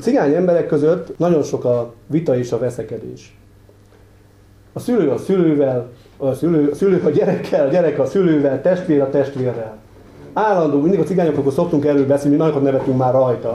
A cigány emberek között nagyon sok a vita és a veszekedés. A szülő a szülővel, a szülő a gyerekkel, a gyerek a szülővel, testvér a testvérrel. Állandó, mindig a cigányokról szoktunk erről beszélni, nagyokat nevetünk már rajta.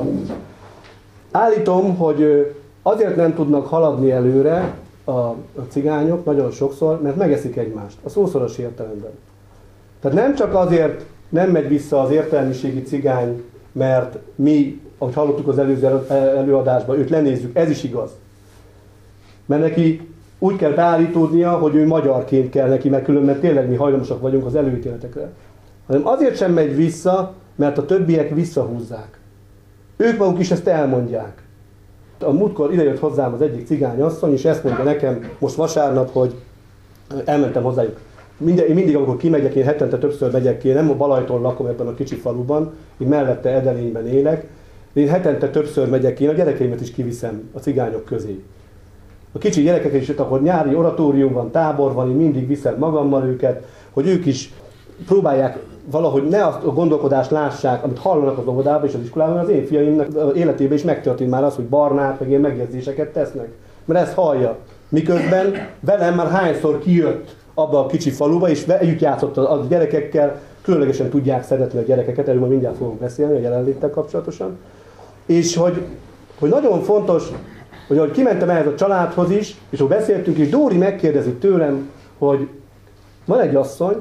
Állítom, hogy azért nem tudnak haladni előre a cigányok nagyon sokszor, mert megeszik egymást, a szószoros értelemben. Tehát nem csak azért nem megy vissza az értelmiségi cigány, mert mi, ahogy hallottuk az előző előadásban, őt lenézzük, ez is igaz. Mert neki úgy kell beállítódnia, hogy ő magyarként kell neki, mert különben tényleg mi hajlamosak vagyunk az előítéletekre. Hanem azért sem megy vissza, mert a többiek visszahúzzák. Ők maguk is ezt elmondják. A múltkor idejött hozzám az egyik cigányasszony, és ezt mondja nekem most vasárnap, hogy elmentem hozzájuk. Mindig, amikor kimegyek, én hetente többször megyek ki, nem a Balajton lakom ebben a kicsi faluban, én mellette Edelényben élek, de én hetente többször megyek ki, én a gyerekeimet is kiviszem a cigányok közé. A kicsi gyerekek is, akkor nyári oratórium van, tábor van, én mindig viszem magammal őket, hogy ők is próbálják valahogy ne azt a gondolkodást lássák, amit hallanak az óvodában és az iskolában, az én fiaimnak életében is megtörtént már az, hogy barnát, meg ilyen megjegyzéseket tesznek. Mert ezt hallja. Miközben velem már hányszor kijött abba a kicsi faluba, és együtt játszott a gyerekekkel, különlegesen tudják szeretni a gyerekeket, erről majd mindjárt fogunk beszélni a jelenléttel kapcsolatosan. És hogy nagyon fontos, hogy ahogy kimentem ehhez a családhoz is, és hogy beszéltünk, és Dóri megkérdezi tőlem, hogy van egy asszony,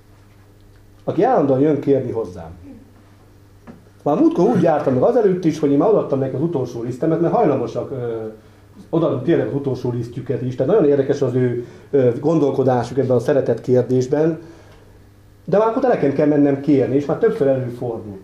aki állandóan jön kérni hozzám. Már múltkor úgy jártam meg azelőtt is, hogy én már odaadtam neki az utolsó lisztemet, mert hajlamosak odaadni tényleg az utolsó lisztjüket is, tehát nagyon érdekes az ő gondolkodásuk ebben a szeretett kérdésben, de már akkor nekem kell mennem kérni, és már többször előfordult.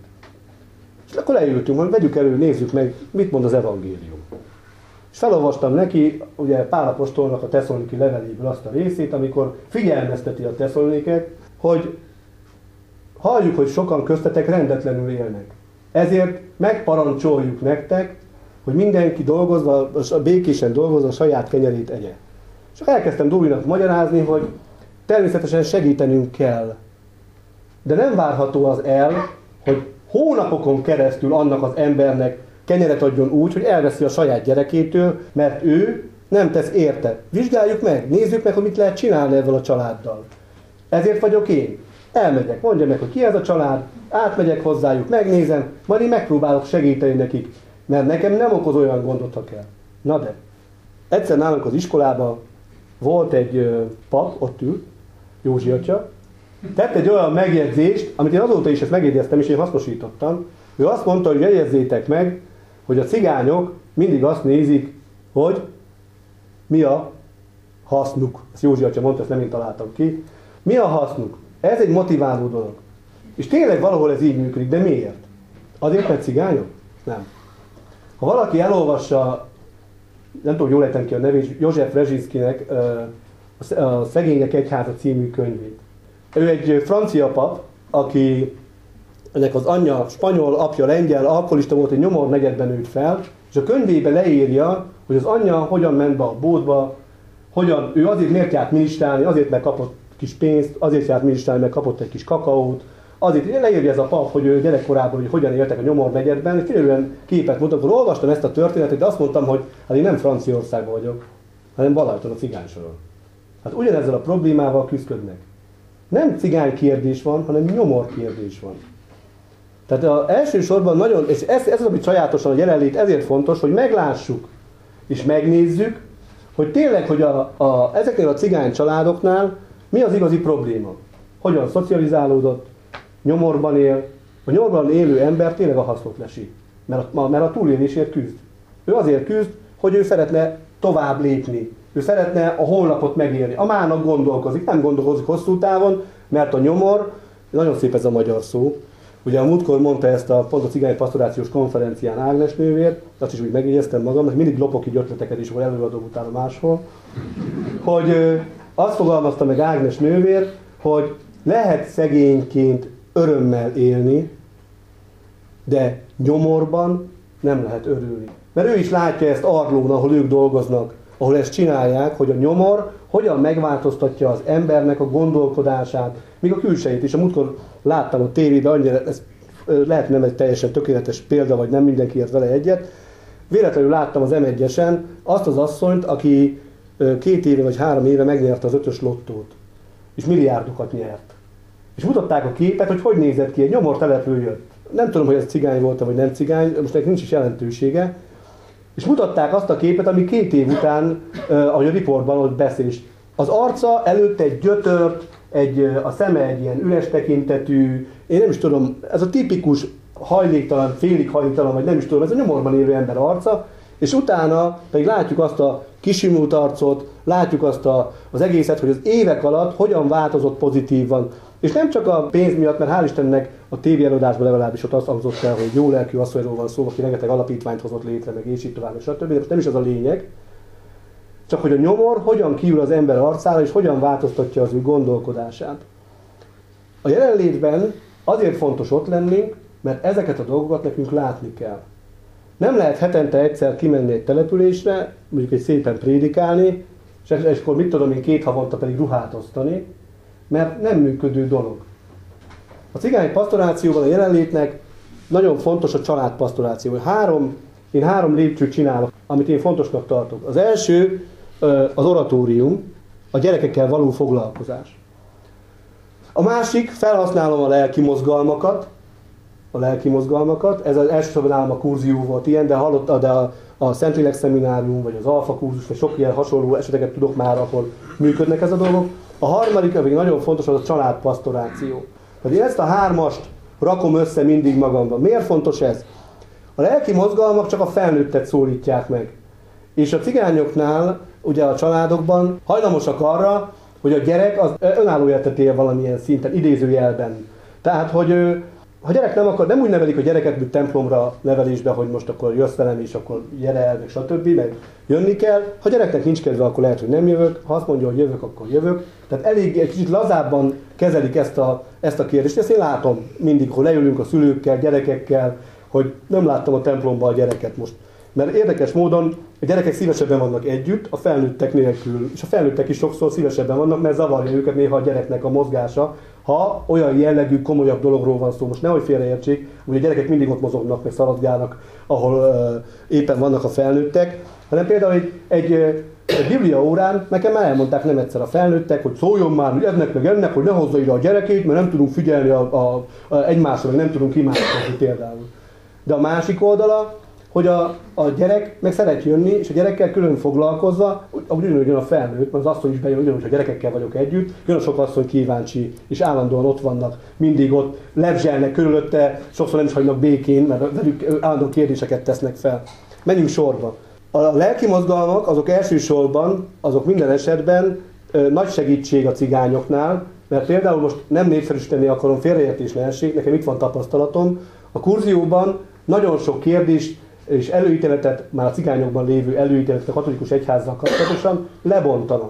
És akkor leültünk, hogy vegyük elő, nézzük meg, mit mond az evangélium. És felolvastam neki, ugye Pál apostolnak a Tesszaloniki leveléből azt a részét, amikor figyelmezteti a tesszaloniket, hogy halljuk, hogy sokan köztetek rendetlenül élnek. Ezért megparancsoljuk nektek, hogy mindenki dolgozva, békésen dolgozva a saját kenyerét egye. És elkezdtem Dórinak magyarázni, hogy természetesen segítenünk kell. De nem várható az el, hogy hónapokon keresztül annak az embernek kenyeret adjon úgy, hogy elveszi a saját gyerekétől, mert ő nem tesz érte. Vizsgáljuk meg, nézzük meg, hogy mit lehet csinálni ezzel a családdal. Ezért vagyok én. Elmegyek, mondja meg, hogy ki ez a család, átmegyek hozzájuk, megnézem, majd én megpróbálok segíteni nekik, mert nekem nem okoz olyan gondot, ha kell. Na de, egyszer nálunk az iskolában volt egy pap, ott ül, Józsi atya, tett egy olyan megjegyzést, amit én azóta is ezt megjegyeztem, és én hasznosítottam. Ő azt mondta, hogy jegyezzétek meg, hogy a cigányok mindig azt nézik, hogy mi a hasznuk. Ezt Józsi atya mondta, ezt nem én találtam ki. Mi a hasznuk? Ez egy motiváló dolog. És tényleg valahol ez így működik, de miért? Azért, mert cigányok? Nem. Ha valaki elolvassa, nem tudom, jól ejtem ki a nevét, József Rezsinszkinek a Szegények Egyháza című könyvét. Ő egy francia pap, aki ennek az anyja spanyol, apja lengyel, alkoholista volt, egy nyomornegyedben nőtt fel, és a könyvében leírja, hogy az anyja hogyan ment be a bódba, hogyan, ő azért miért járt ministrálni, azért mert kapott kis pénzt, azért járt ministrálni, mert kapott egy kis kakaót, azért leírja ez a pap, hogy ő gyerekkorában, hogy hogyan éltek a nyomornegyedben, és tényleg képet mondtam, akkor olvastam ezt a történetet, de azt mondtam, hogy hát én nem Franciaországban vagyok, hanem Balajton a cigánysoron. Hát ugyanezzel a problémával küzdködnek. Nem cigány kérdés van, hanem nyomor kérdés van. Tehát elsősorban nagyon, és ez az, amit sajátosan a jelenlét ezért fontos, hogy meglássuk és megnézzük, hogy tényleg, hogy ezeknél a cigány családoknál mi az igazi probléma. Hogyan szocializálódott, nyomorban él, a nyomorban élő ember tényleg a hasznot lesi, mert a túlélésért küzd. Ő azért küzd, hogy ő szeretne tovább lépni, ő szeretne a holnapot megélni. A mának gondolkozik, nem gondolkozik hosszú távon, mert a nyomor, nagyon szép ez a magyar szó, ugye a múltkor mondta ezt pont a cigány pastorációs konferencián Ágnes nővér, azt is úgy megjegyeztem magamnak, mindig lopok így ötleteket is, vagy előadom utána máshol, hogy azt fogalmazta meg Ágnes nővér, hogy lehet szegényként örömmel élni, de nyomorban nem lehet örülni. Mert ő is látja ezt Arlón, ahol ők dolgoznak, ahol ezt csinálják, hogy a nyomor hogyan megváltoztatja az embernek a gondolkodását, még a külsejét is. A múltkor láttam a tévében, annyira, ez lehet nem egy teljesen tökéletes példa, vagy nem mindenki ért vele egyet, véletlenül láttam az M1-esen azt az asszonyt, aki 2 éve vagy 3 éve megnyerte az 5-ös lottót, és milliárdokat nyert. És mutatták a képet, hogy hogy nézett ki, egy nyomortelepről jött. Nem tudom, hogy ez cigány volt vagy nem cigány, most neki nincs is jelentősége. És mutatták azt a képet, ami 2 év után, ahogy a riportban ott beszél. Az arca előtt egy gyötört, a szeme egy ilyen üres tekintetű, én nem is tudom, ez a tipikus hajléktalan, félig hajléktalan, vagy nem is tudom, ez a nyomorban élő ember arca, és utána pedig látjuk azt a kisimult arcot, látjuk azt az egészet, hogy az évek alatt hogyan változott pozitívan. És nem csak a pénz miatt, mert hál' Istennek a tévéelőadásban legalábbis ott azt hangzott el, hogy jó lelkű asszonyról van szó, aki rengeteg alapítványt hozott létre, meg és így tovább, és stb. De most nem is ez a lényeg. Csak hogy a nyomor hogyan kiül az ember arcára, és hogyan változtatja az ő gondolkodását. A jelenlétben azért fontos ott lennünk, mert ezeket a dolgokat nekünk látni kell. Nem lehet hetente egyszer kimenni egy településre, mondjuk egy szépen prédikálni, és akkor mit tudom én 2 havonta pedig ruhát osztani, mert nem működő dolog. A cigány pastorációban a jelenlétnek nagyon fontos a családpastoráció. Én 3 lépcsőt csinálok, amit én fontosnak tartok. Az első az oratórium, a gyerekekkel való foglalkozás. A másik, felhasználom a lelki mozgalmakat, ez az elsősorban nálam a kurzió volt ilyen, de hallottad, de a Szentlélek szeminárium, vagy az alfa kurzus, vagy sok ilyen hasonló eseteket tudok már, ahol működnek ez a dolgok. A harmadik, ami nagyon fontos, az a családpastoráció. Tehát én ezt a 3-ast rakom össze mindig magamban. Miért fontos ez? A lelki mozgalmak csak a felnőttet szólítják meg. És a cigányoknál, ugye a családokban hajlamosak arra, hogy a gyerek az önálló életet él valamilyen szinten, idézőjelben. Tehát, hogy ha gyerek nem akar, nem úgy nevelik a gyereket, mint templomra nevelésbe, hogy most akkor jössz velem, és akkor gyere el, meg stb. Meg jönni kell. Ha gyereknek nincs kedve, akkor lehet, hogy nem jövök. Ha azt mondja, hogy jövök, akkor jövök. Tehát elég egy kicsit lazábban kezelik ezt a kérdést. Ezt én látom mindig, hogy leülünk a szülőkkel, gyerekekkel, hogy nem láttam a templomban a gyereket most. Mert érdekes módon a gyerekek szívesebben vannak együtt, a felnőttek nélkül. És a felnőttek is sokszor szívesebben vannak, mert zavarja őket néha a gyereknek a mozgása, ha olyan jellegű, komolyabb dologról van szó. Most nehogy félreértsék, hogy a gyerekek mindig ott mozognak, meg szaladgálnak, ahol éppen vannak a felnőttek, hanem például egy biblia órán nekem már elmondták nem egyszer a felnőttek, hogy szóljon már, hogy ennek, hogy ne hozza ide a gyerekét, mert nem tudunk figyelni egymásra, meg nem tudunk imádkozni például. De a másik oldala, hogy a gyerek meg szeret jönni, és a gyerekkel külön foglalkozza, ugyanúgy jön a felnőtt, mert az asszony is bejön, ugyanúgy, ha gyerekekkel vagyok együtt, jön a sok asszony kíváncsi, és állandóan ott vannak, mindig ott lebzselnek körülötte, sokszor nem is hagynak békén, mert velük állandó kérdéseket tesznek fel. Menjünk sorba. A lelki mozgalmak, azok elsősorban, azok minden esetben nagy segítség a cigányoknál, mert például most nem népszerűsíteni akarom, félreértés ne essék, nekem itt van tapasztalatom, a kurzióban nagyon sok kérdést és előítéletet, már a cigányokban lévő előítéletet a katolikus egyházzal kapcsolatosan lebontanak.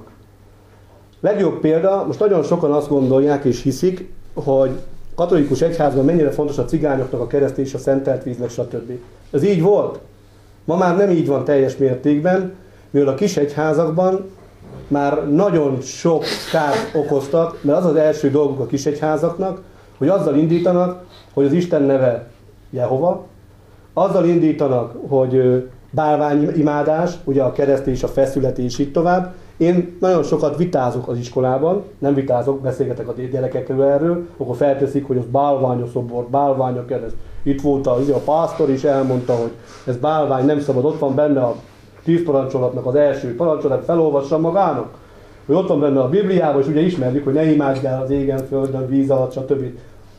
Legjobb példa, most nagyon sokan azt gondolják és hiszik, hogy katolikus egyházban mennyire fontos a cigányoknak a keresztés, a szentelt víznek, stb. Ez így volt? Ma már nem így van teljes mértékben, mivel a kis egyházakban már nagyon sok kárt okoztak, mert az az első dolguk a kis egyházaknak, hogy azzal indítanak, hogy az Isten neve Jehova, azzal indítanak, hogy bálványimádás, ugye a keresztés, a feszületés, így tovább. Én nagyon sokat vitázok az iskolában, nem vitázok, beszélgetek a gyerekekről erről, akkor felteszik, hogy az bálvány a szobor, bálvány a kereszt. Itt volt a pásztor is elmondta, hogy ez bálvány, nem szabad, ott van benne a 10 parancsolatnak az első parancsolat, felolvassa magának. Hogy ott van benne a Bibliában, és ugye ismerjük, hogy ne imádjál az égen, földön, víz alatt, stb.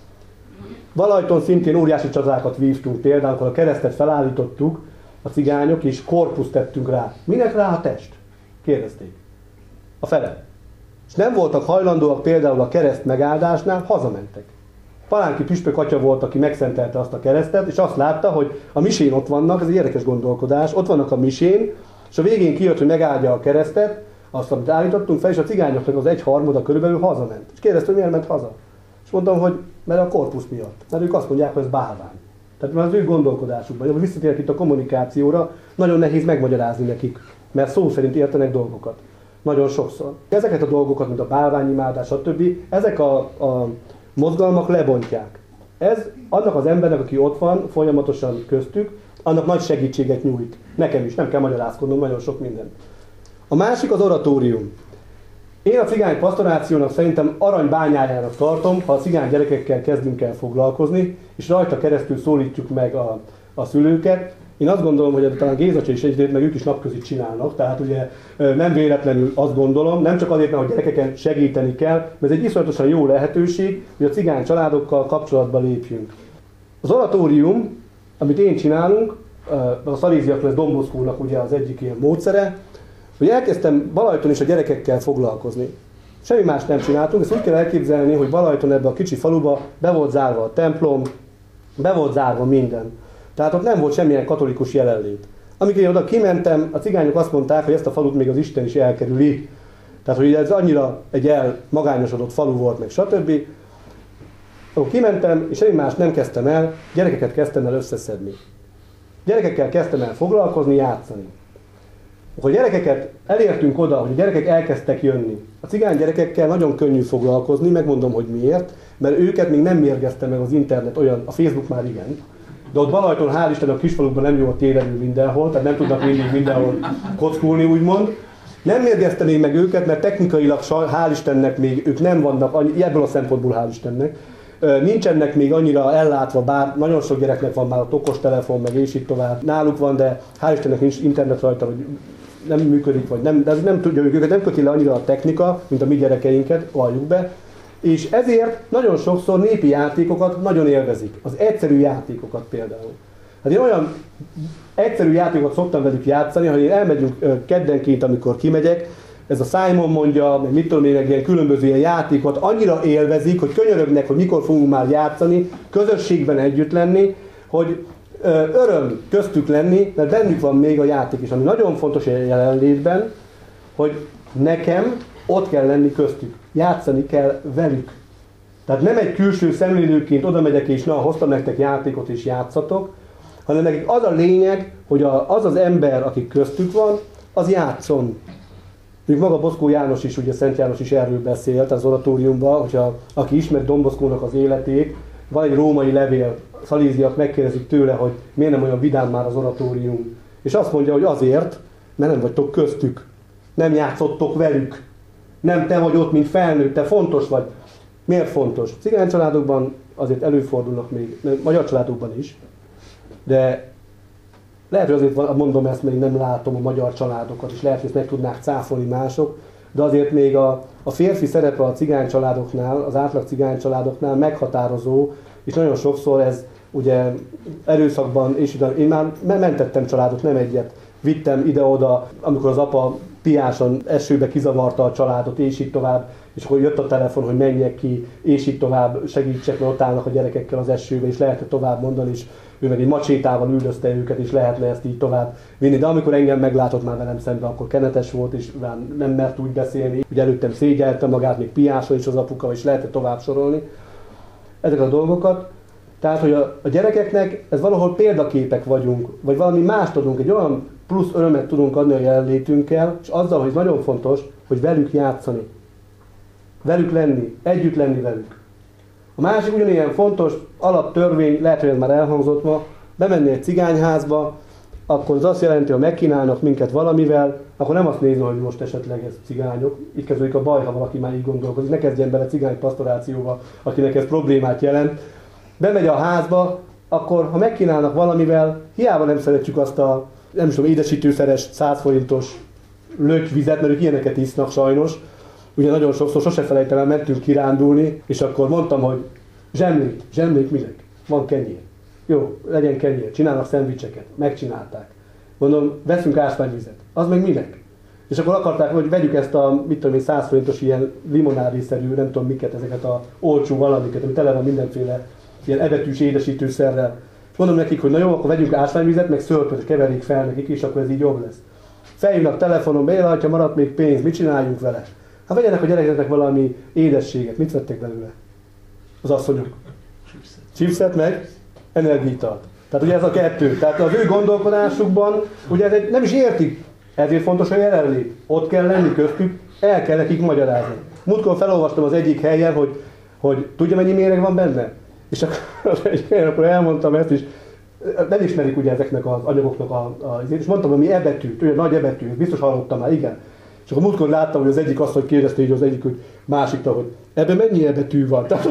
Valajton szintén óriási csatákat vívtunk, például, amikor a keresztet felállítottuk, a cigányok, és korpuszt tettünk rá. Minek rá a test? Kérdezték. A fele. És nem voltak hajlandóak például a kereszt megáldásnál, hazamentek. Palánki püspök atya volt, aki megszentelte azt a keresztet, és azt látta, hogy a misén ott vannak, ez egy érdekes gondolkodás, ott vannak a misén, és a végén kijött, hogy megáldja a keresztet, azt, amit állítottunk fel, és a cigányoknak az 1/3 körülbelül hazament. És kérdezte, hogy miért ment haza. És mondtam, hogy mert a korpusz miatt. Mert ők azt mondják, hogy ez bálvány. Tehát már az ő gondolkodásukban, hogy visszatérek itt a kommunikációra, nagyon nehéz megmagyarázni nekik, mert szó szerint értenek dolgokat. Nagyon sokszor. Ezeket a dolgokat, mint a bálványimádás, stb. Ezek a mozgalmak lebontják. Ez annak az embernek, aki ott van folyamatosan köztük, annak nagy segítséget nyújt. Nekem is, nem kell magyarázkodnom, nagyon sok minden. A másik az oratórium. Én a cigány pastorációnak szerintem aranybányájának tartom, ha a cigány gyerekekkel kezdünk el foglalkozni, és rajta keresztül szólítjuk meg a szülőket. Én azt gondolom, hogy talán Gézacsa is egyrészt, meg ők is napközit csinálnak, tehát ugye nem véletlenül azt gondolom, nem csak azért, mert a gyerekeken segíteni kell, mert ez egy iszonyatosan jó lehetőség, hogy a cigány családokkal kapcsolatba lépjünk. Az oratórium, amit én csinálunk, a Szaléziaknál Don Boscónak ugye az egyik ilyen módszere, hogy elkezdtem Balajton is a gyerekekkel foglalkozni. Semmi más nem csináltunk, ezt úgy kell elképzelni, hogy Balajton ebbe a kicsi faluba be volt zárva a templom, be volt zárva minden. Tehát ott nem volt semmilyen katolikus jelenlét. Amikor én oda kimentem, a cigányok azt mondták, hogy ezt a falut még az Isten is elkerüli. Tehát, hogy ez annyira egy elmagányosodott falu volt, meg stb. Akkor kimentem, és semmi más nem kezdtem el, gyerekeket kezdtem el összeszedni. Gyerekekkel kezdtem el foglalkozni, játszani. Akkor a gyerekeket elértünk oda, hogy a gyerekek elkezdtek jönni. A cigány gyerekekkel nagyon könnyű foglalkozni, megmondom, hogy miért, mert őket még nem mérgezte meg az internet olyan, a Facebook már igen, de ott Balajton, hál' Isten, a kisfalukban nem jó a tévedő mindenhol, tehát nem tudnak mindig mindenhol kockulni, úgymond. Nem mérgezte még meg őket, mert technikailag, hál' Istennek még ők nem vannak, ebből a szempontból hál' Istennek, nincsenek még annyira ellátva, bár nagyon sok gyereknek van már a okostelefon, meg és így tovább. Náluk van, de hál' Istennek nincs internet rajta, hogy nem működik, vagy nem, de ez nem tudja, őket nem köti le annyira a technika, mint a mi gyerekeinket, valljuk be. És ezért nagyon sokszor népi játékokat nagyon élvezik. Az egyszerű játékokat például. Hát én olyan egyszerű játékokat szoktam velük játszani, ha én elmegyünk keddenként, amikor kimegyek, ez a Simon mondja, meg mit tudom én, meg ilyen különböző ilyen játékokat annyira élvezik, hogy könyörögnek, hogy mikor fogunk már játszani, közösségben együtt lenni, hogy öröm köztük lenni, mert bennük van még a játék is, ami nagyon fontos a jelenlétben, hogy nekem ott kell lenni köztük, játszani kell velük. Tehát nem egy külső szemlélőként oda megyek és na, hoztam nektek játékot és játszatok, hanem nekik az a lényeg, hogy az az ember, aki köztük van, az játszon. Még maga Bosco János is, ugye Szent János is erről beszélt az oratóriumban, hogyha aki ismeri Don Boscónak az életét, van egy római levél, szaléziak megkérdezik tőle, hogy miért nem olyan vidám már az oratórium. És azt mondja, hogy azért, mert nem vagytok köztük, nem játszottok velük. Nem te vagy ott, mint felnőtt, te fontos vagy. Miért fontos? Cigány családokban azért előfordulnak még, magyar családokban is, de lehet, hogy azért mondom ezt, még nem látom a magyar családokat, és lehet, hogy ezt meg tudnák cáfolni mások, de azért még a férfi szerepe a cigány családoknál, az átlag cigány családoknál meghatározó, és nagyon sokszor ez ugye erőszakban, és én már mentettem családot, nem egyet, vittem ide-oda, amikor az apa piásan esőbe kizavarta a családot, és így tovább, és akkor jött a telefon, hogy menjek ki, és így tovább segítsek, mert ott állnak a gyerekekkel az esőbe, és lehetne tovább mondani, és ő meg egy macsétával üldözte őket, és lehetne ezt így tovább vinni. De amikor engem meglátott már velem szemben, akkor kenetes volt, és nem mert úgy beszélni. Ugye előttem szégyelte magát, még piáson is az apuka, és lehetne tovább sorolni ezeket a dolgokat. Tehát, hogy a gyerekeknek ez valahol példaképek vagyunk, vagy valami mást adunk, egy olyan plusz örömet tudunk adni a jelenlétünkkel, és azzal, hogy nagyon fontos, hogy velük játszani. Velük lenni, együtt lenni velük. A másik ugyanilyen fontos alaptörvény, lehet, hogy ez már elhangzott ma, bemenni egy cigányházba, akkor az azt jelenti, hogy megkínálnak minket valamivel, akkor nem azt nézni, hogy most esetleg ez cigányok. Itt kezdődik a baj, ha valaki már így gondolkozik. Ne kezdjen bele cigány pastorációba, akinek ez problémát jelent. Bemegy a házba, akkor ha megkínálnak valamivel, hiába nem szeretjük azt a, nem is tudom, édesítőszeres 100 forintos lötyvizet, mert ők ilyeneket isznak sajnos. Ugye nagyon sokszor, sose felejtem el, mentünk kirándulni, és akkor mondtam, hogy zsemlék minek? Van kenyér. Jó, legyen kenyér, csinálnak szendvicseket, megcsinálták. Mondom, veszünk ásványvizet. Az meg minek? És akkor akarták, hogy vegyük ezt a, mit tudom én, 100 forintos ilyen limonádészerű, nem tudom miket, ezeket a olcsó valamiket, ami tele van mindenféle ilyen ebetűs édesítőszerrel. Mondom nekik, hogy na jó, akkor vegyünk ásványvizet, meg szörpöt, keverjék fel nekik, és akkor ez így jobb lesz. Felhívnak telefonon, bejelentja, maradt még pénz, mit csináljunk vele? Hát vegyenek a gyerekeknek valami édességet. Mit vettek belőle? Az asszonyok. Chipset meg energiaitalt. Tehát ugye ez a kettő. Tehát az ő gondolkodásukban, ugye ez nem is értik. Ezért fontos a jelenlét. Ott kell lenni köztük, el kell nekik magyarázni. Múltkor felolvastam az egyik helyen, hogy tudja mennyi méreg van benne? És akkor elmondtam ezt is. nem ismerik ugye ezeknek az anyagoknak és mondtam, hogy mi ebetűt, olyan nagy ebetű, biztos hallottam már, igen. És akkor múltkor láttam, hogy az egyik azt, hogy kérdezte így az egyik, hogy másikta, hogy ebben mennyi ebetű van? Tehát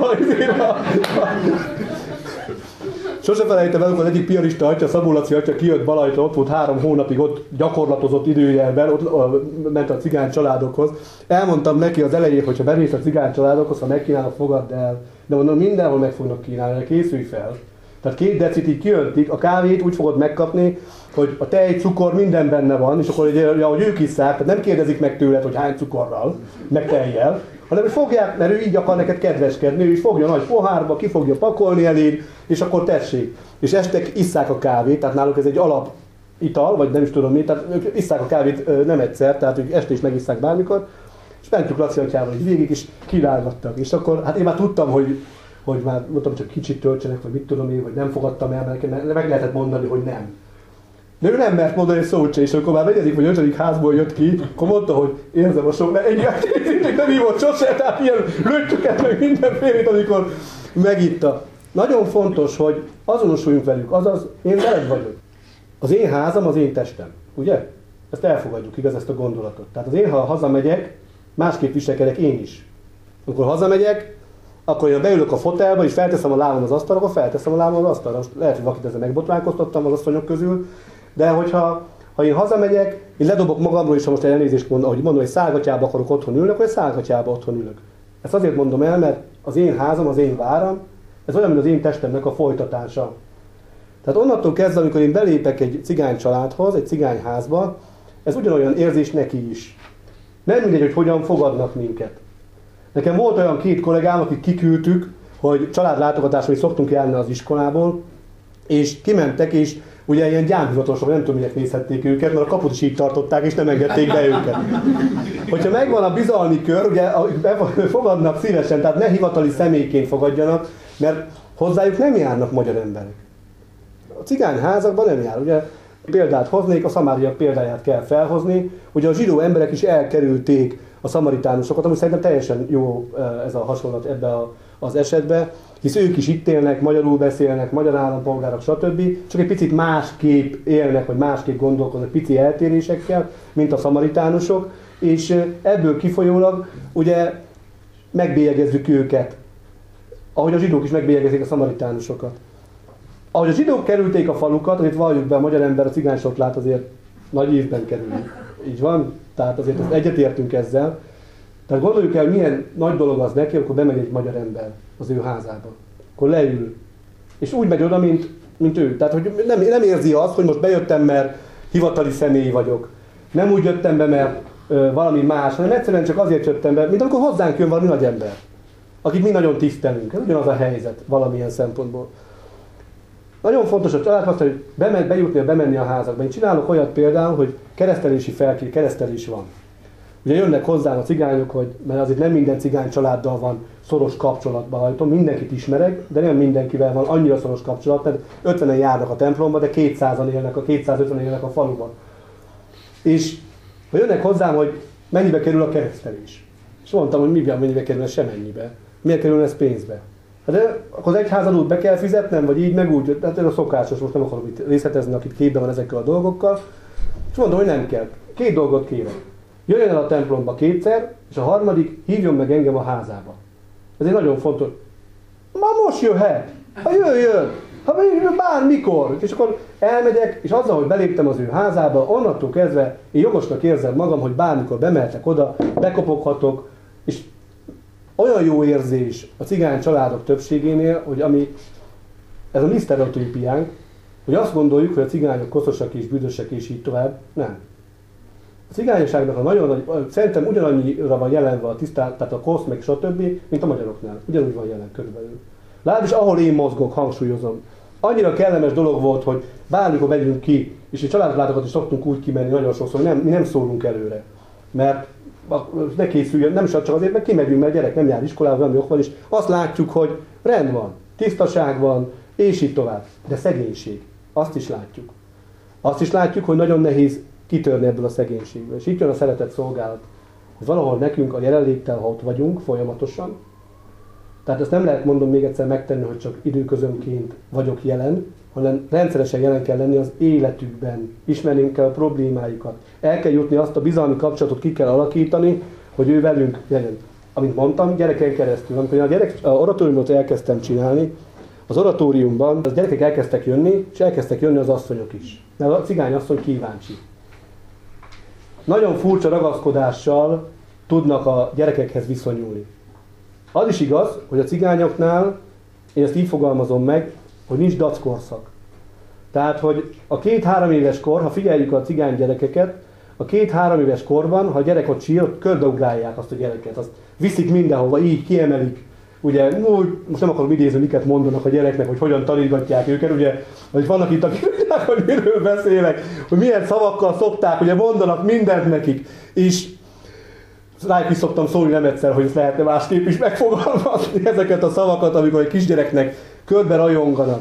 sose felejtem el, amikor az egyik pianista atya, Szabó Laci atya kijött Balajtra, ott volt 3 hónapig, ott gyakorlatozott időjelben, ott ment a cigány családokhoz. Elmondtam neki az elején, hogyha bemész a cigány családokhoz, ha megkínálnak, fogadd el. De mondom, mindenhol meg fognak kínálni, készülj fel. Tehát 2 decit így kijöntik, a kávét úgy fogod megkapni, hogy a tej, cukor, minden benne van, és akkor ugye, ahogy ők isszák, tehát nem kérdezik meg tőled, hogy hány cukorral, meg tejjel, hanem hogy fogják, mert ő így akar neked kedveskedni, ő is fogja nagy pohárba, ki fogja pakolni eléd, és akkor tessék. És este isszák a kávét, tehát náluk ez egy alapital, vagy nem is tudom mi, tehát ők isszák a kávét nem egyszer, tehát ők este is megisszák bármikor, és mentük Laci atyával így végig is kívángattak. És akkor, hát én már tudtam, hogy már mondtam, csak kicsit töltsenek, vagy mit tudom én, vagy nem fogadtam el, mert meg lehetett mondani, hogy nem. De ő nem mert mondani egy szót se, és amikor már 4. vagy 5. házból jött ki, akkor mondta, hogy érzem a sok, mert nem hívott sose, tehát ilyen löttyöket, meg mindenfélét, amikor megitta. Nagyon fontos, hogy azonosuljunk velük, azaz én veled vagyok. Az én házam, az én testem, ugye? Ezt elfogadjuk, igaz, ezt a gondolatot. Tehát az én, ha hazamegyek, másképp viselkedek én is. Amikor hazamegyek, akkor én beülök a fotelba, és felteszem a lábam az asztalra, akkor felteszem a lábam az asztalra. Most lehet, hogy valakit ezzel megbotránkoztattam az asszonyok közül, de hogyha én hazamegyek, én ledobok magamról is, ha most elnézést mondom, ahogy mondom, hogy szálgatyába akarok otthon ülni, akkor egy szálgatyába otthon ülök. Ezt azért mondom el, mert az én házam, az én váram, ez olyan, mint az én testemnek a folytatása. Tehát onnantól kezdve, amikor én belépek egy cigány családhoz, egy cigány házba, ez ugyanolyan érzés neki is. Nem mindegy, hogy hogyan fogadnak minket. Nekem volt olyan 2 kollégám, akik kiküldtük, hogy családlátogatásra is szoktunk járni az iskolából, és kimentek, és ugye ilyen gyámhivatalosok, nem tudom, miért nézhették őket, mert a kaput is így tartották, és nem engedték be őket. Hogyha megvan a bizalmi kör, ugye fogadnak szívesen, tehát ne hivatali személyként fogadjanak, mert hozzájuk nem járnak magyar emberek. A cigányházakban nem jár. Ugye példát hoznék, a szamáriak példáját kell felhozni, ugye a zsidó emberek is elkerülték a szamaritánusokat, ami szerintem teljesen jó ez a hasonlat ebbe az esetben, hisz ők is itt élnek, magyarul beszélnek, magyar állampolgárok, stb. Csak egy picit másképp élnek, vagy másképp gondolkodnak, pici eltérésekkel, mint a szamaritánusok, és ebből kifolyólag ugye megbélyegezzük őket, ahogy a zsidók is megbélyegezik a szamaritánusokat. Ahogy a zsidók kerülték a falukat, azért valljuk be, a magyar ember a cigánysort lát azért nagy évben kerülni. Így van? Tehát azért egyetértünk ezzel. Tehát gondoljuk el, milyen nagy dolog az neki, amikor bemegy egy magyar ember az ő házába. Akkor leül. És úgy megy oda, mint ő. Tehát, hogy nem érzi azt, hogy most bejöttem, mert hivatali személy vagyok. Nem úgy jöttem be, mert valami más, hanem egyszerűen csak azért jöttem be, mint amikor hozzánk jön valami nagy ember, akit mi nagyon tisztelünk. Ez ugyanaz a helyzet valamilyen szempontból. Nagyon fontos a családpasztor, hogy bemenni a házakba. Én csinálok olyat például, hogy keresztelés van. Ugye jönnek hozzám a cigányok, mert azért nem minden cigány családdal van szoros kapcsolatban hajtom, mindenkit ismerek, de nem mindenkivel van annyira szoros kapcsolat, mert 50-en járnak a templomba, de 250-en élnek a faluban. És ha jönnek hozzám, hogy mennyibe kerül a keresztelés. És mondtam, hogy mennyibe kerül, semennyibe. Miért kerül ez pénzbe? De akkor az egyházadót be kell fizetnem, vagy így, meg úgy, tehát ez a szokásos, most nem akarom itt részletezni, akit képben van ezekkel a dolgokkal. És mondom, hogy nem kell. 2 dolgot kérek. Jöjjön el a templomba 2-szer, és a 3. hívjon meg engem a házába. Ez egy nagyon fontos. Ma most jöhet! Ha jöjjön! Ha bármikor! És akkor elmegyek, és azzal, hogy beléptem az ő házába, onnantól kezdve én jogosnak érzem magam, hogy bármikor bemehetek oda, bekopoghatok, és olyan jó érzés a cigány családok többségénél, hogy ez a mi sztereotípiánk, hogy azt gondoljuk, hogy a cigányok koszosak és büdösek és így tovább. Nem. A cigányosságnak a nagyon nagy, szerintem ugyanannyira van jelenve a tisztát, tehát a kosz, meg stb., mint a magyaroknál. Ugyanúgy van jelen körülbelül. Legalábbis ahol én mozgok, hangsúlyozom. Annyira kellemes dolog volt, hogy bármikor megyünk ki, és a családlátokat is szoktunk úgy kimenni nagyon sokszor, hogy mi nem szólunk előre. Mert ne készüljön, nem is csak azért, mert kimegyünk, mert a gyerek nem jár iskolába, valami ok van, és azt látjuk, hogy rend van, tisztaság van, és így tovább. De szegénység. Azt is látjuk. Azt is látjuk, hogy nagyon nehéz kitörni ebből a szegénységből. És itt jön a szeretett szolgálat, hogy valahol nekünk a jelenléttel, ha ott vagyunk folyamatosan, tehát ezt nem lehet, mondom még egyszer, megtenni, hogy csak időközönként vagyok jelen, hanem rendszeresen jelen kell lenni az életükben, ismerni kell a problémáikat. El kell jutni, azt a bizalmi kapcsolatot ki kell alakítani, hogy ő velünk legyen. Amint mondtam, gyereken keresztül. Amikor a oratóriumot elkezdtem csinálni, az oratóriumban az gyerekek elkezdtek jönni, és elkezdtek jönni az asszonyok is. Mert a cigány asszony kíváncsi. Nagyon furcsa ragaszkodással tudnak a gyerekekhez viszonyulni. Az is igaz, hogy a cigányoknál, én ezt így fogalmazom meg, hogy nincs dackorszak. Tehát, hogy a 2-3 éves kor, ha figyeljük a cigány gyerekeket, a 2-3 éves korban, ha a gyerek ott sír, körbeugrálják azt a gyereket, azt viszik mindenhova, így kiemelik. Ugye, most nem akarom idézni, miket mondanak a gyereknek, hogy hogyan tanítgatják őket, ugye, hogy vannak itt, akik tudják, hogy miről beszélek, hogy milyen szavakkal szokták, ugye mondanak mindent nekik, és rájuk is szoktam szólni nem egyszer, hogy ezt lehetne másképp is megfogalmazni ezeket a szavakat, amikor egy kisgyereknek körbe rajonganak.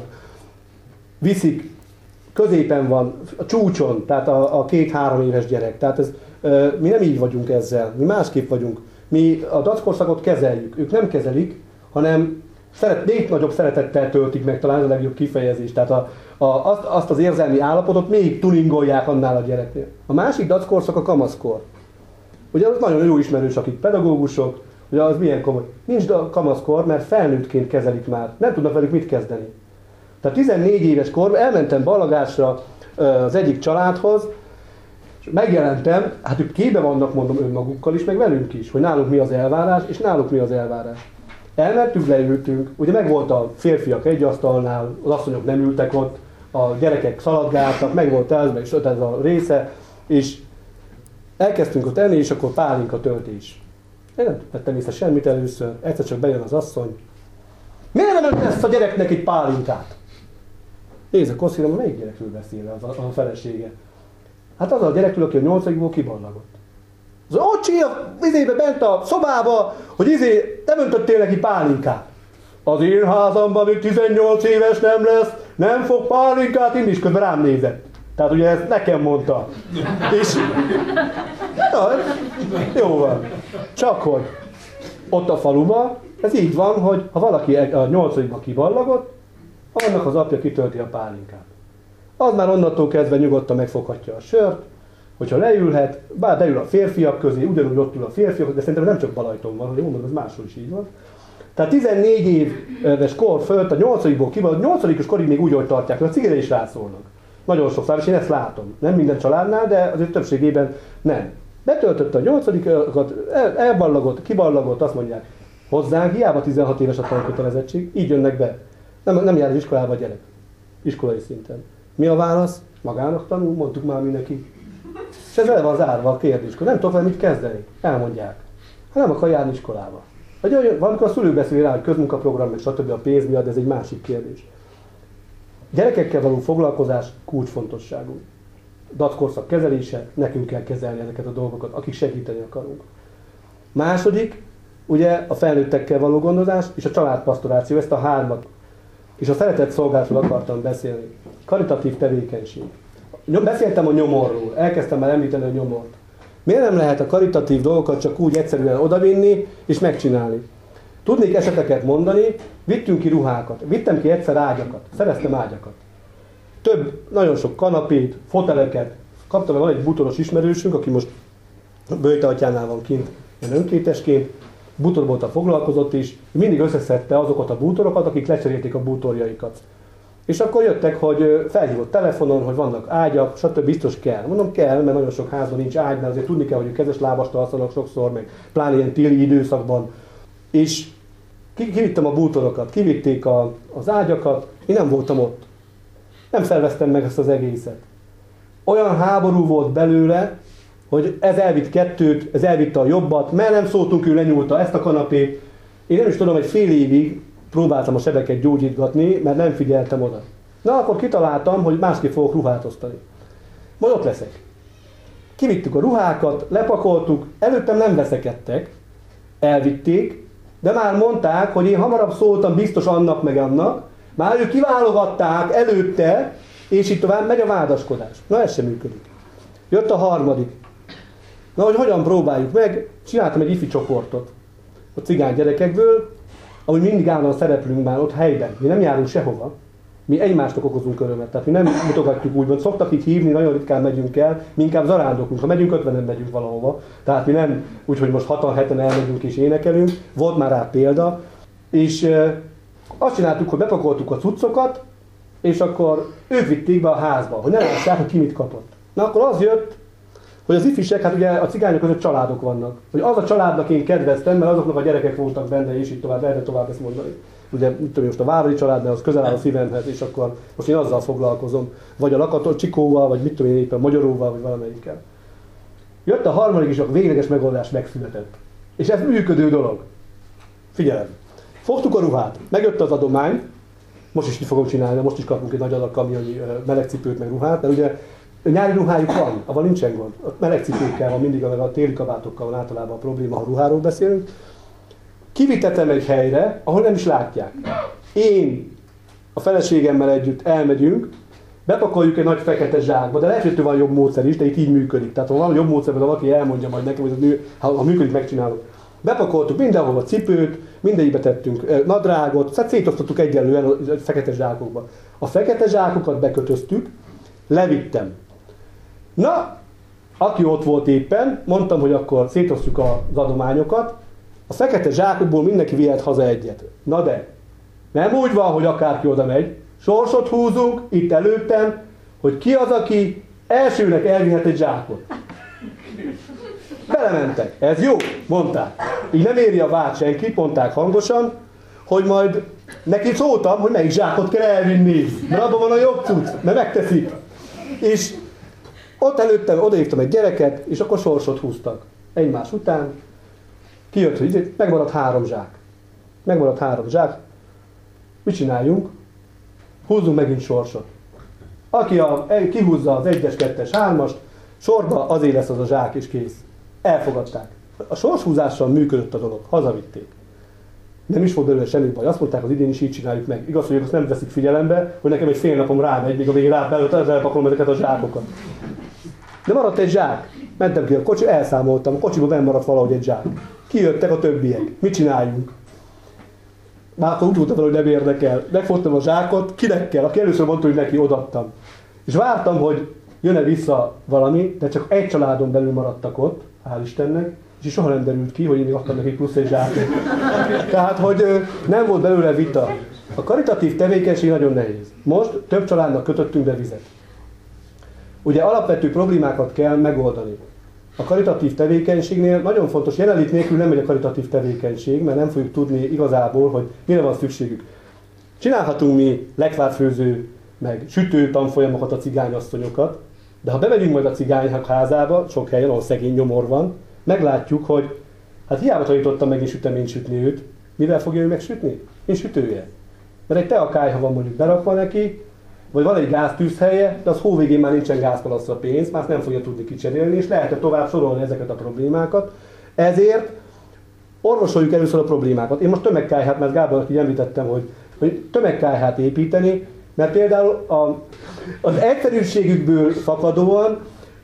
Viszik, középen van, a csúcson, tehát a 2-3 éves gyerek. Tehát mi nem így vagyunk ezzel, mi másképp vagyunk. Mi a dackorszakot kezeljük, ők nem kezelik, hanem még nagyobb szeretettel töltik meg, talán a legjobb kifejezés. Tehát azt az érzelmi állapotot még tuningolják annál a gyereknél. A másik dackorszak a kamaszkor. Ugye az nagyon jó ismerős, akik pedagógusok, ugye az milyen komoly. Nincs kamaszkor, mert felnőttként kezelik már, nem tudnak velük mit kezdeni. Tehát 14 éves korban elmentem ballagásra az egyik családhoz, és megjelentem, hát ők képbe vannak, mondom, önmagukkal is, meg velünk is, hogy nálunk mi az elvárás, és náluk mi az elvárás. Elmentünk, leültünk, ugye megvolt a férfiak egy asztalnál, az asszonyok nem ültek ott, a gyerekek szaladgáltak, megvolt ez a része, és elkezdtünk ott enni, és akkor pálinka töltés. Én nem vettem észre semmit először, egyszer csak bejön az asszony. Miért nem lesz a gyereknek egy pálinkát? Nézd, Koszírom, melyik gyerekről beszél a felesége? Hát az a gyerekről, aki a 8-ból kiballagott. Az ocsi a vizébe bent a szobába, hogy nem öntöttél neki pálinkát. Az én házamban még 18 éves nem lesz, nem fog pálinkát inni, és közben rám nézett. Tehát ugye ezt nekem mondta. És ja, jó van. Csak hogy ott a faluban ez így van, hogy ha valaki a 8-ba kiballagott, annak az apja kitölti a pálinkát. Az már onnantól kezdve nyugodtan megfoghatja a sört, hogyha leülhet, bár beül a férfiak közé, ugyanúgy ott ül a férfiak, de szerintem nem csak Balajton van, hogy mondom, ez máshol is így van. Tehát 14 éves kor fölött a 8-ból kiballagott, 8-os korig még úgy, hogy tartják, hogy a cigire is rászólnak. Nagyon sokszor, és én ezt látom. Nem minden családnál, de azért többségében nem. Betöltötte a 8-at, elballagott, kiballagott, azt mondják, hozzánk hiába 16 éves a tankötelezettség, így jönnek be. Nem jár az iskolába a gyerek. Iskolai szinten. Mi a válasz? Magának tanul, mondtuk már mindenki. És ez el van zárva a kérdéskor. Nem tudok vele mit kezdeni. Elmondják. Hát nem akar járni iskolába. Vagy valamikor a szülő beszél rá, hogy közmunkaprogram, meg stb. A pénz miatt, de ez egy másik kérdés. Gyerekekkel való foglalkozás kulcsfontosságú. Dackorszak kezelése, nekünk kell kezelni ezeket a dolgokat, akik segíteni akarunk. Második, ugye a felnőttekkel való gondozás és a családpastoráció, ezt a 3-at. És a szeretett szolgálatról akartam beszélni. Karitatív tevékenység. Beszéltem a nyomorról, elkezdtem már említeni a nyomort. Miért nem lehet a karitatív dolgokat csak úgy egyszerűen odavinni és megcsinálni? Tudnék eseteket mondani, vittünk ki ruhákat, vittem ki egyszer ágyakat, szereztem ágyakat. Nagyon sok kanapét, foteleket, kaptam, van egy bútoros ismerősünk, aki most Böjte atyánál van kint, ilyen önkéntesként, bútorbolttal foglalkozott is, mindig összeszedte azokat a bútorokat, akik lecserélték a bútorjaikat. És akkor jöttek, hogy felhívott telefonon, hogy vannak ágyak, stb. Biztos kell. Mondom, kell, mert nagyon sok házban nincs ágy, mert azért tudni kell, hogy kezes lábast alszanak sokszor, meg pláne ilyen téli időszakban. És kivittem a bútorokat, kivitték az ágyakat, én nem voltam ott. Nem szerveztem meg ezt az egészet. Olyan háború volt belőle, hogy ez elvitt 2, ez elvitte a jobbat, mert nem szóltunk, ő lenyúlta ezt a kanapét. Én nem is tudom, hogy fél évig próbáltam a sebeket gyógyítgatni, mert nem figyeltem oda. Na, akkor kitaláltam, hogy másképp fogok ruhát osztani. Majd ott leszek. Kivittük a ruhákat, lepakoltuk, előttem nem veszekedtek, elvitték, de már mondták, hogy én hamarabb szóltam biztos annak meg annak, már ők kiválogatták előtte, és itt tovább megy a vádaskodás. Na, ez sem működik. Jött a 3. Na, hogy hogyan próbáljuk meg, csináltam egy ifi csoportot a cigány gyerekekből, ahogy mindig állandóan szereplünk már ott helyben. Mi nem járunk sehova. Mi egymásnak okozunk örömet, tehát mi nem mutogatjuk úgymond, szoktak így hívni, nagyon ritkán megyünk el, mi inkább zarándokunk, ha megyünk 50-en megyünk valahova, tehát mi nem úgy, hogy most 6-7-en elmegyünk és énekelünk, volt már rá példa, és azt csináltuk, hogy bepakoltuk a cuccokat, és akkor ők vitték be a házba, hogy ne lássák, hogy ki mit kapott. Na akkor az jött, hogy az ifisek, hát ugye a cigányok között családok vannak. Hogy az a családnak én kedveztem, mert azoknak a gyerekek voltak benne, és így tovább, lehetne tovább ezt mondani. Ugye, mit tudom, most a Váradi család, mert az közel áll a szívemhez, és akkor most én azzal foglalkozom. Vagy a Lakatos Csikóval, vagy mit tudom én éppen Magyaróval, vagy valamelyikkel. Jött a harmadik, és a végleges megoldás megszületett. És ez működő dolog. Figyelem! Fogtuk a ruhát, megjött az adomány, most is ki fogom csinálni, most is kapunk egy nagy adag kamionnyi melegcipőt, meg ruhát, mert ugye nyári ruhájuk van, avval nincsen gond. A melegcipőkkel van mindig, a téli kabátokkal van általában a probléma, ha ruháról beszélünk. Kivitetem egy helyre, ahol nem is látják. Én a feleségemmel együtt elmegyünk, bepakoljuk egy nagy fekete zsákba, de lehet, hogy van jobb módszer is, de itt így működik. Tehát ha van jobb módszer, de valaki elmondja majd nekem, hogy ha működik, megcsinálok. Bepakoltuk mindenhol a cipőt, mindegyikbe tettünk nadrágot, szóval szétosztottuk egyenlően a fekete zsákokba. A fekete zsákokat bekötöztük, levittem. Na, aki ott volt éppen, mondtam, hogy akkor szétosztjuk az adományokat, a fekete zsákokból mindenki vihet haza egyet. Na de, nem úgy van, hogy akárki oda megy, sorsot húzunk itt előttem, hogy ki az, aki elsőnek elvihet egy zsákot. Belementek. Ez jó, mondták. Így nem éri a vád senkit, mondták hangosan, hogy majd neki szóltam, hogy melyik zsákot kell elvinni, mert abban van a jobb cucc, mert megteszik. És ott előttem odaírtam egy gyereket, és akkor sorsot húztak. Egymás után kijött, hogy megmaradt 3 zsák. Megmaradt 3 zsák. Mit csináljunk? Húzzunk megint sorsot. Aki kihúzza az 1-es, 2-es, 3-ast, sorba azért lesz az a zsák, és kész. Elfogadták. A sorshúzással működött a dolog. Hazavitték. Nem is volt belőle semmi baj. Azt mondták, az idén is így csináljuk meg. Igaz, hogy azt nem veszik figyelembe, hogy nekem egy fél napom rámegy, még a végén elpakolom ezeket a zsákokat. De maradt egy zsák. Mentem ki a kocsi, elszámoltam. A kocsiban benn maradt valahogy egy zsák. Kijöttek a többiek. Mit csináljunk? Már akkor úgy voltam, hogy nem érdekel. Megfogtam a zsákot, kinek kell? Aki először mondta, hogy neki odaadtam. És vártam, hogy jön-e vissza valami, de csak egy családon belül maradtak ott, hál' Istennek, és soha nem derült ki, hogy én még adtam neki plusz egy zsákot. Tehát, hogy nem volt belőle vita. A karitatív tevékenység nagyon nehéz. Most több családnak kötöttünk be vizet. Ugye alapvető problémákat kell megoldani. A karitatív tevékenységnél nagyon fontos, jelenlét nélkül nem megy a karitatív tevékenység, mert nem fogjuk tudni igazából, hogy mire van szükségük. Csinálhatunk mi lekvárfőző, meg sütő tanfolyamokat a cigányasszonyokat, de ha bemegyünk majd a cigányok házába, sok helyen, ahol szegény nyomor van, meglátjuk, hogy hát hiába tanítottam meg én süteményt sütni őt, mivel fogja ő megsütni? Én sütője. Mert egy teakályha van mondjuk berakva neki, vagy van egy gáztűzhelye, de az hó végén már nincsen gázpalasztra pénz, már nem fogja tudni kicserélni, és lehet tovább sorolni ezeket a problémákat. Ezért orvosoljuk először a problémákat. Én most tömegkályhát, mert Gábornak így említettem, hogy tömegkályhát építeni, mert például az egyszerűségükből fakadóan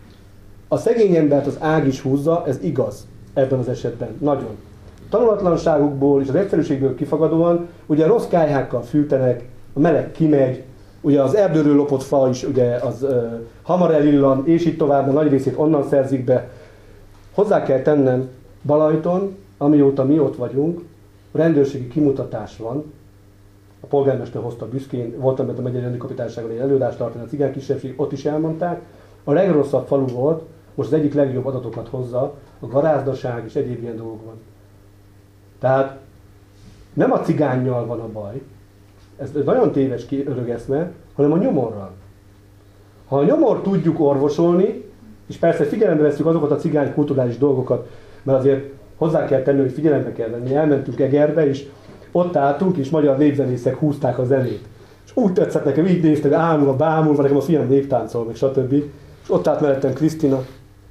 a szegény embert az ág is húzza, ez igaz ebben az esetben, nagyon. Tanulatlanságukból és az egyszerűségből kifakadóan ugye rossz kályhákkal fűtenek, a meleg kimegy, ugye az erdőről lopott fa is ugye az hamar elillan, és így tovább, a nagy részét onnan szerzik be. Hozzá kell tennem, Balajton, amióta mi ott vagyunk, rendőrségi kimutatás van. A polgármester hozta büszkén, voltam benne a megyei rendőrkapitányságon egy előadást tartani, a cigány kisebbség, ott is elmondták. A legrosszabb falu volt, most az egyik legjobb adatokat hozza, a garázdaság és egyéb ilyen dolgok van. Tehát nem a cigánnyal van a baj, ez nagyon téves örögeszme, hanem a nyomorral. Ha a nyomor tudjuk orvosolni, és persze figyelembe veszünk azokat a cigány kulturális dolgokat, mert azért hozzá kell tenni, hogy figyelembe kell venni. Elmentünk Egerbe, és ott álltunk, és magyar népzenészek húzták a zenét. És úgy tetszett nekem, így néztem, ámulva, bámulva, nekem a fiam néptáncol, meg stb. És ott állt mellettem Krisztina.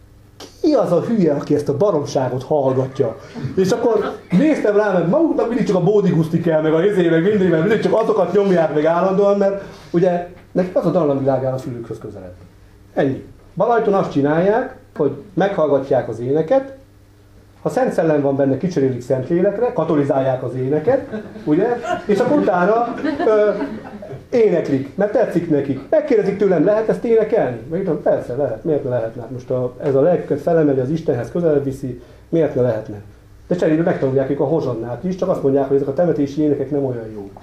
Ki az a hülye, aki ezt a baromságot hallgatja? És akkor néztem rá, mert maguknak mindig csak a Bódi Guszti kell, meg a meg mindig csak azokat nyomják meg állandóan, mert ugye nekik az a dallamvilágán a fülükhöz közelebb. Ennyi. Balajton azt csinálják, hogy meghallgatják az éneket, ha Szent Szellem van benne, kicserélik Szentlélekre, katolizálják az éneket, ugye? És akkor utána Éneklik, mert tetszik nekik. Megkérdezik tőlem, lehet ezt énekelni? Megítom, persze, lehet. Miért ne lehetne? Most ez a lelküket felemeli, az Istenhez közelebb viszi, miért ne lehetne? De cserébe megtanulják ők a hozsannát is, csak azt mondják, hogy ezek a temetési énekek nem olyan jók.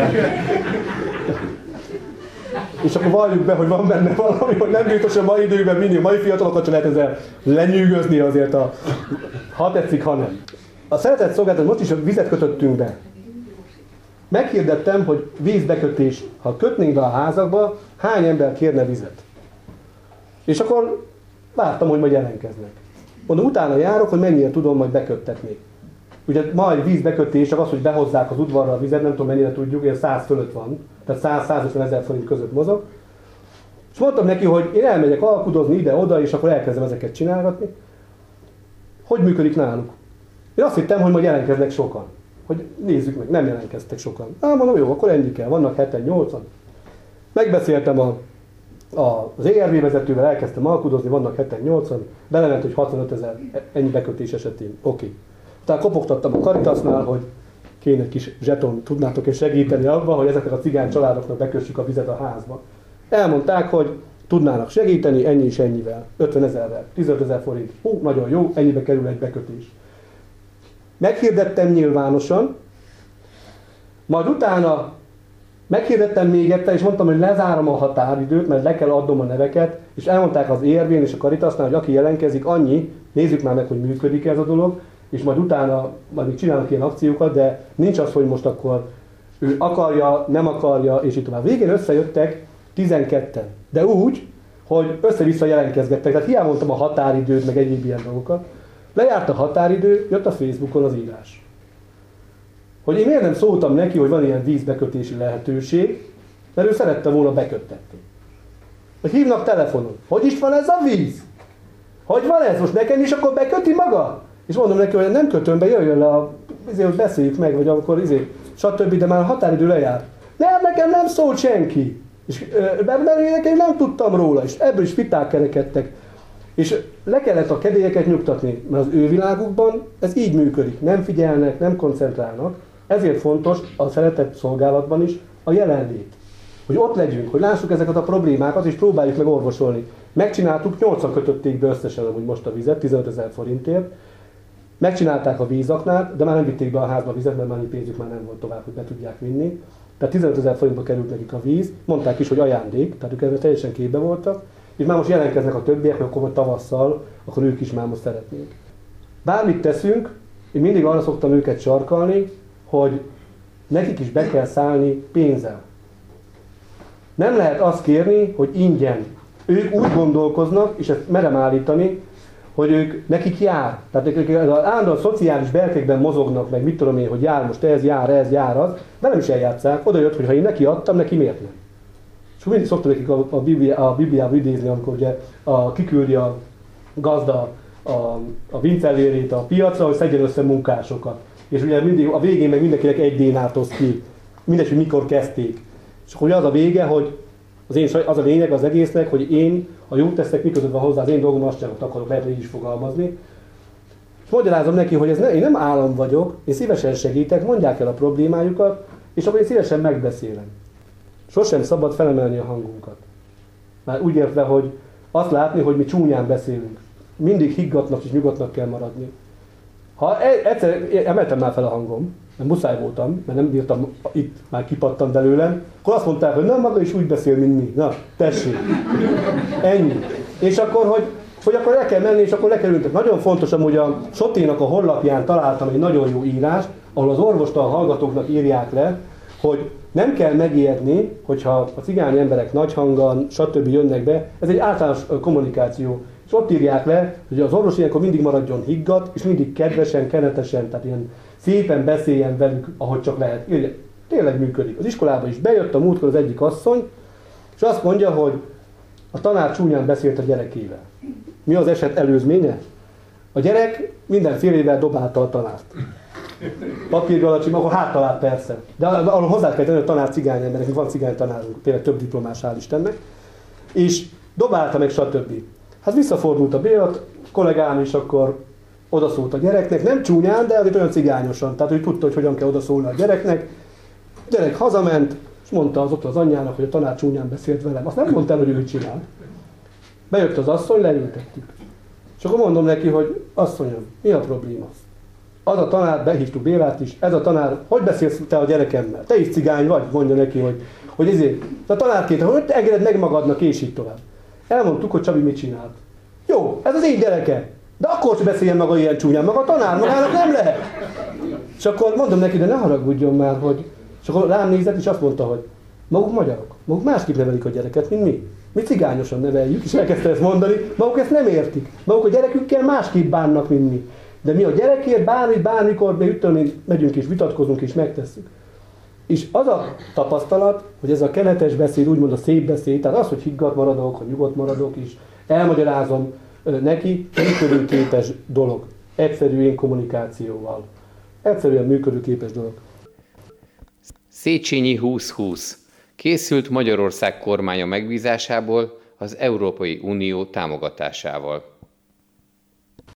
És akkor valljuk be, hogy van benne valami, hogy nem biztos a mai időben mindig, mai fiatalokat sem lehet ezzel lenyűgözni azért, ha tetszik, ha nem. A szeretett szolgálat, most is a vizet kötöttünk be. Meghirdettem, hogy vízbekötés, ha kötnénk be a házakba, hány ember kérne vizet. És akkor vártam, hogy majd jelentkeznek. Mondom, utána járok, hogy mennyire tudom majd beköttetni. Ugye majd vízbekötés, csak az, hogy behozzák az udvarra a vizet, nem tudom mennyire tudjuk, ilyen 100 fölött van, tehát 100-150 ezer forint között mozog. És mondtam neki, hogy én elmegyek alkudozni ide-oda, és akkor elkezdem ezeket csinálgatni. Hogy működik náluk? Én azt hittem, hogy majd jelentkeznek sokan. Hogy nézzük meg, nem jelentkeztek sokan. Mondom, jó, akkor ennyi kell, vannak 7-8-an. Megbeszéltem az ERV vezetővel, elkezdtem alkudozni, vannak 7-8-an, belement, hogy 65 ezer ennyi bekötés esetén. Oké. Utána kopogtattam a Caritasnál, hogy kéne egy kis zseton, tudnátok-e segíteni abban, hogy ezeknek a cigány családoknak bekössük a vizet a házba. Elmondták, hogy tudnának segíteni ennyi és ennyivel, 50 ezerrel, 15 ezer forint. Nagyon jó, ennyibe kerül egy bekötés. Meghirdettem nyilvánosan, majd utána meghirdettem még egyszer, és mondtam, hogy lezárom a határidőt, mert le kell adnom a neveket, és elmondták az ERV-n és a Caritasnál, hogy aki jelentkezik, annyi, nézzük már meg, hogy működik ez a dolog, és majd utána majd még csinálnak ilyen akciókat, de nincs az, hogy most akkor ő akarja, nem akarja, és így tovább. Végén összejöttek 12-en, de úgy, hogy össze-vissza jelentkezgettek, tehát hiába mondtam a határidőt, meg egyéb ilyen dolgokat. Lejárt a határidő, jött a Facebookon az írás. Hogy én miért nem szóltam neki, hogy van ilyen vízbekötési lehetőség, mert ő szerette volna beköttetni. Hogy hívnak telefonon. Hogy is van ez a víz? Hogy van ez? Most nekem is akkor beköti maga? És mondom neki, hogy nem kötöm be, jöjjön le, hogy beszéljük meg, vagy amikor stb. De már a határidő lejárt. Nem, nekem nem szólt senki. És nekem nem tudtam róla, és ebből is viták kerekedtek. És le kellett a kedélyeket nyugtatni, mert az ő világukban ez így működik. Nem figyelnek, nem koncentrálnak. Ezért fontos a szeretett szolgálatban is a jelenlét. Hogy ott legyünk, hogy lássuk ezeket a problémákat, és próbáljuk meg orvosolni. Megcsináltuk, 8-an kötötték be összesen amúgy most a vizet, 15 ezer forintért. Megcsinálták a vízaknál, de már nem vitték be a házba a vizet, mert annyi pénzük már nem volt tovább, hogy be tudják vinni. Tehát 15 ezer forintba került nekik a víz. Mondták is, hogy ajándék, tehát ők ebben teljesen képbe voltak. És már most jelentkeznek a többiek, hogy akkor tavasszal, akkor ők is már most szeretnék. Bármit teszünk, én mindig arra szoktam őket sarkalni, hogy nekik is be kell szállni pénzzel. Nem lehet azt kérni, hogy ingyen. Ők úgy gondolkoznak, és ezt merem állítani, hogy nekik jár. Tehát ők állandóan szociális belkekben mozognak, meg mit tudom én, hogy jár most ez, jár az. Velem is eljátszák. Oda jött, hogy ha én neki adtam, neki miért nem? És mindig szoktam nekik a Bibliába idézni, amikor ugye kiküldi a gazda a vincellérét a piacra, hogy szedjen össze munkásokat. És ugye mindig a végén meg mindenkinek egy dénárt osz ki. Mindegy, hogy mikor kezdték. És akkor az a vége, hogy az a lényeg az egésznek, hogy én, ha jót teszek, miközben van hozzá az én dolgom, azt sem akarok, lehet, hogy így is fogalmazni. És magyarázom neki, hogy én nem állam vagyok, én szívesen segítek, mondják el a problémájukat, és akkor én szívesen megbeszélem. Sosem szabad felemelni a hangunkat. Már úgy értve, hogy azt látni, hogy mi csúnyán beszélünk. Mindig higgadtnak és nyugodtnak kell maradni. Ha egyszer emeltem már fel a hangom, mert muszáj voltam, mert nem bírtam, itt már kipattant belőlem, akkor azt mondták, hogy nem, maga is úgy beszél, mint mi. Na, tessék. Ennyi. És akkor, hogy akkor le kell menni, és akkor lekerültek. Nagyon fontos, amúgy a Soténak a honlapján találtam egy nagyon jó írást, ahol az orvostalan hallgatóknak írják le, hogy nem kell megijedni, hogyha a cigány emberek nagy hangon, stb. Jönnek be, ez egy általános kommunikáció. És ott írják le, hogy az orvos ilyenkor mindig maradjon higgadt, és mindig kedvesen, kenetesen, tehát ilyen szépen beszéljen velük, ahogy csak lehet. Tényleg működik. Az iskolába is bejött a múltkor az egyik asszony, és azt mondja, hogy a tanár csúnyán beszélt a gyerekével. Mi az eset előzménye? A gyerek mindenfélével dobálta a tanárt. Papírgalacsig, akkor háttalált persze. De arról hozzá kell tenni, hogy a tanár cigány emberek, van cigány tanárunk, tényleg több diplomás, hál' Istennek, és dobálta meg, stb. Hát visszafordult a Bélat, kollégám is akkor odaszólt a gyereknek, nem csúnyán, de azért olyan cigányosan, tehát ő tudta, hogy hogyan kell odaszólni a gyereknek. A gyerek hazament, és mondta az ott az anyjának, hogy a tanár csúnyán beszélt velem. Azt nem mondta el, hogy ő mit csinál. Bejött az asszony, leültettük. És akkor mondom neki, hogy asszonyom, mi a probléma? Az a tanár, behívtuk Bélát is, ez a tanár, hogy beszélsz te a gyerekemmel? Te is cigány vagy, mondja neki, hogy ezért. A tanárként, hogy engeded meg magadnak, és így tovább. Elmondtuk, hogy Csabi mit csinált. Jó, ez az én gyereke. De akkor sem beszéljen maga ilyen csúnyán, maga a tanár, magának nem lehet. És akkor mondom neki, de ne haragudjon már, hogy... És akkor rám nézett, és azt mondta, hogy maguk magyarok, maguk másképp nevelik a gyereket, mint mi. Mi cigányosan neveljük, és elkezdte ezt mondani, maguk ezt nem értik. Maguk a gyerekükkel másképp bánnak, mint mi. De mi a gyerekért bármikor megyünk és vitatkozunk és megtesszük. És az a tapasztalat, hogy ez a kenetes beszéd, úgymond a szép beszéd, tehát az, hogy higgadt maradok, hogy nyugodt maradok, és elmagyarázom neki, működőképes dolog. Egyszerűen kommunikációval. Egyszerűen működőképes dolog. Széchenyi 2020 készült Magyarország kormánya megbízásából az Európai Unió támogatásával.